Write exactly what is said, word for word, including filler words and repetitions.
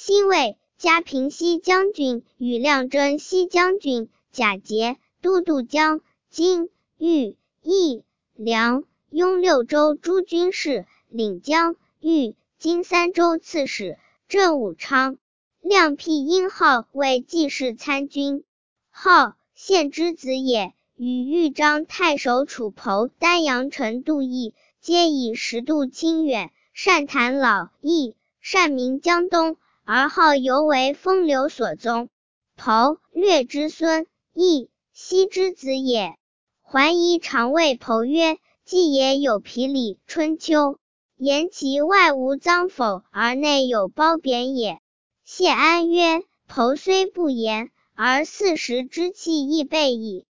辛未，加平西将军与亮征西将军，假节都督江、津、豫、益、梁、雍六州诸军事，领江、豫、荆三州刺史，镇武昌。亮辟殷号为济世参军，号献之子也，与豫章太守楚侯、丹阳丞杜毅皆以十度清远，善谈老易，善明江东，而好尤为风流所宗。侯略之孙，毅奚之子也。桓夷常谓侯曰：既也有皮礼春秋，言其外无脏否，而内有褒贬也。谢安曰：侯虽不言，而四时之气亦备矣。